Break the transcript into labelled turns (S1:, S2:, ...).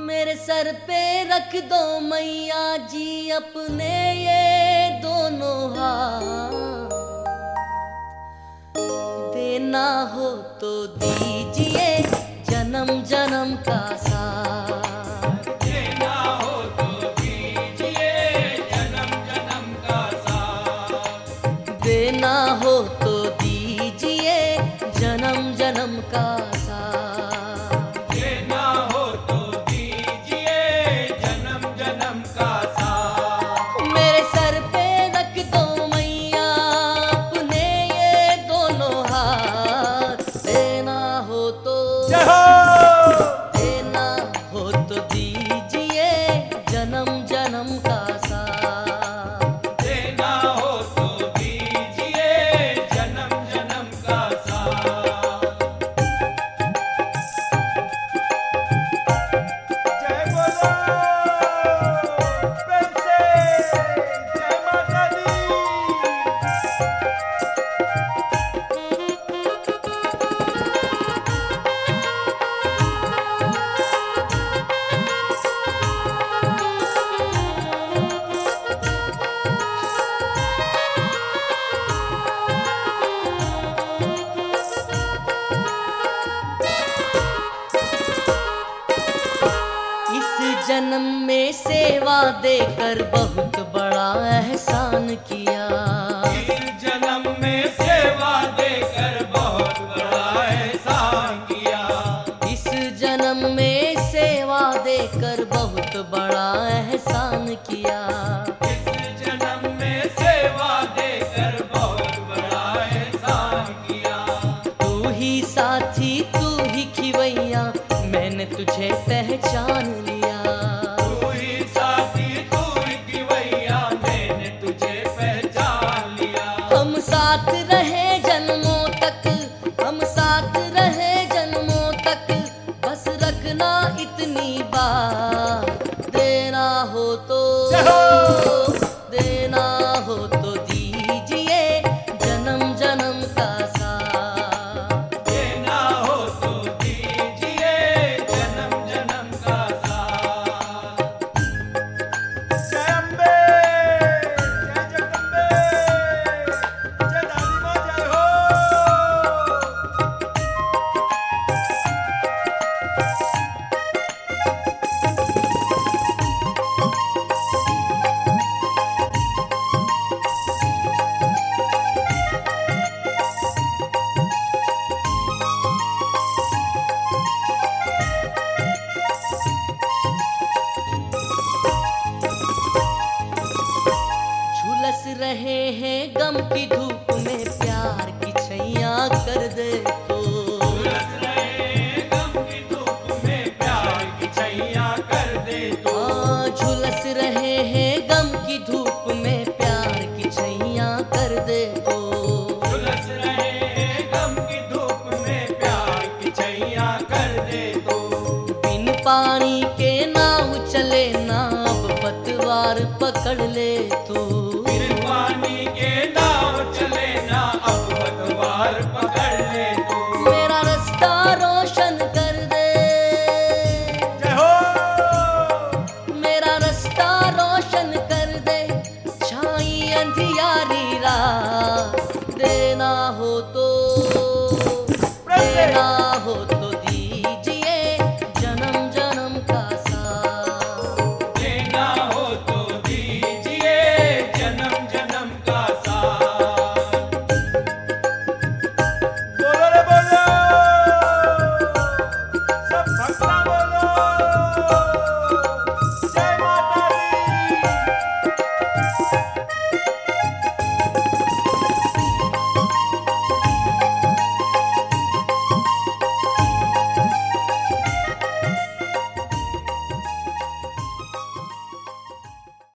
S1: मेरे सर पे रख दो मैया जी अपने ये दोनों हाथ, देना हो तो दीजिए जन्म जन्म का साथ,
S2: देना हो तो दीजिए जन्म जन्म का साथ,
S1: देना हो तो दीजिए जन्म जन्म का साथ,
S2: देना हो तो दीजिए जन्म जन्म का साथ।
S1: मेरे सर पे रख दो मैया अपने ये दोनों हाथ, देना हो तो देना हो तो दीजिए जन्म जन्म का साथ,
S2: देना हो तो दीजिए जन्म जन्म का साथ। जय बोलो प्रेम से जय माता दी।
S1: इस जन्म में सेवा देकर बहुत बड़ा एहसान किया,
S2: इस जन्म में सेवा देकर बहुत बड़ा एहसान किया,
S1: इस जन्म में सेवा देकर बहुत बड़ा एहसान किया,
S2: इस जन्म में सेवा देकर बहुत बड़ा एहसान किया।
S1: तू ही साथी तू ही खिवैया मैंने तुझे पहचान लिया,
S2: तू ही साथी तू ही खिवैया मैंने तुझे पहचान लिया।
S1: हम साथ रहे जन्मों तक, हम साथ रहे जन्मों तक, बस रखना इतनी बात, देना हो तो देना हो तो दीजिए जन्म जन्म का साथ,
S2: देना हो तो दीजिए जन्म जन्म का साथ। जय अम्बे जय जगदम्बे जय दादी माँ जय हो।
S1: झुलस रहे हैं गम की धूप